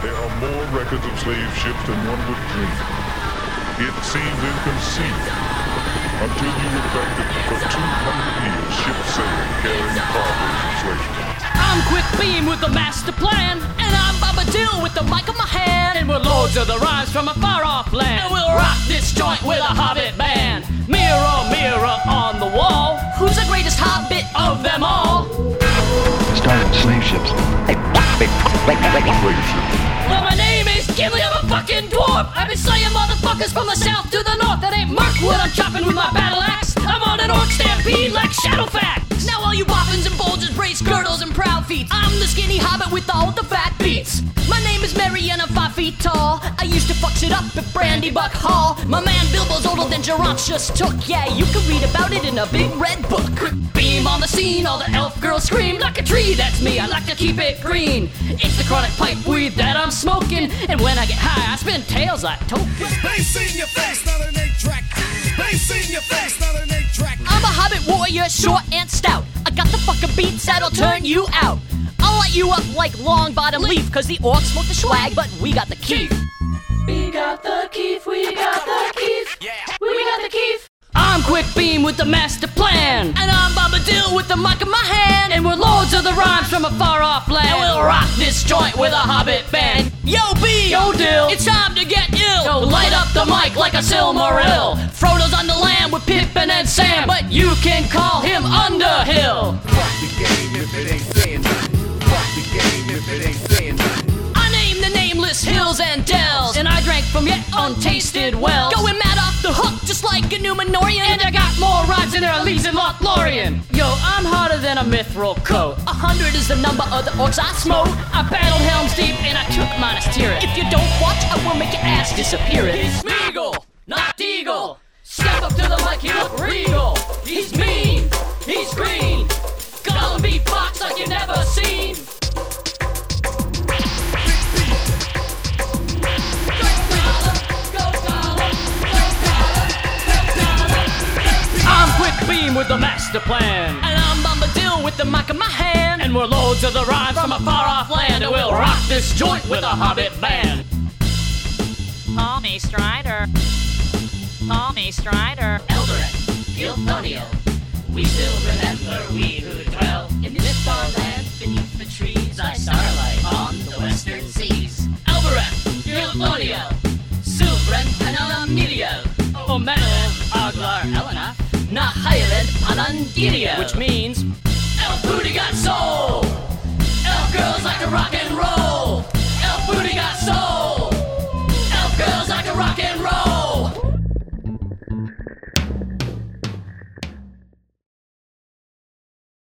There are more records of slave ships than one would dream. It seems inconceivable until you reflect that for 200 years ships sailed carrying cargoes of slaves. I'm Quick Beam with the master plan, and I'm Bombadil with the mic in my hand, and we're lords of the rhymes from a far-off land, and we'll rock this joint with a hobbit band. Mirror, mirror on the wall, who's the greatest hobbit of them all? Started slave ships. Well, my name is Gimli, I'm a fucking dwarf. I've been slaying motherfuckers from the south to the north. That ain't Mirkwood, I'm chopping with my battle axe. I'm on an orc stampede like Shadowfax. Now all you boffins and bulges, brace girdles and proud feet. I'm the skinny hobbit with all the fat beats. My name is Mary and I'm 5 feet tall. I used to fuck shit up at Brandybuck Hall. My man Bilbo's older than Gerontius took. Yeah, you can read about it in a big red book. Quick beam on the scene, all the elf girls scream. Like a tree, that's me, I like to keep it green. It's the chronic pipe weed that I'm smoking, and when I get high, I spin tails like tokens. Bass in your face, not an 8-track. Bass in your face, not an 8-track. I'm a hobbit warrior, short and stout. I got the fucking beats that'll turn you out. I'll light you up like long bottom leaf, cause the orcs smoke the swag, but we got the keef. We got the keef, we got the keef. Yeah. We got the keef. I'm Quick Beam with the master plan, and I'm Bombadil with the mic in my hand, and we're lords of the rhymes from a far-off land, and we'll rock this joint with a hobbit band. Yo, B! Yo, Dill! It's time to get ill! Yo, light up the mic like a Silmaril. Frodo's on the land with Pippin and Sam, but you can call him Underhill. Fuck the game if it ain't saying nothing. Fuck the game if it ain't saying nothing. I named the nameless hills and dells, and I drank from yet untasted wells. Going mad off the hook just like a Numenorian, and I got more rhymes than their Elise and Lothlorien. Yo, I'm hotter than a mithril coat. 100 is the number of the orcs I smoke. I battled Helm's Deep and I took Minas Tirith. If you don't watch, I will make your ass disappear. He's Smeagol, not Deagle. Step up to the mic, he look regal. He's mean, he's green. Gollum beat Fox like you never seen. I'm Quick Beam with the master plan, and I'm Bombadil with the mic in my hand, and we're lords of the rhymes from a far-off land, and we'll rock this joint with a hobbit band. Call me Strider. Call me Strider. Eldoret, Gilthoniel, we still remember we who dwell in this far land beneath the trees, like starlight on the western seas. Elbereth, Gilthoniel, Silbren, Panamiliel, Omenel, Aglar, Elena, Nahayeled, Panandiria, which means Elf Booty got soul.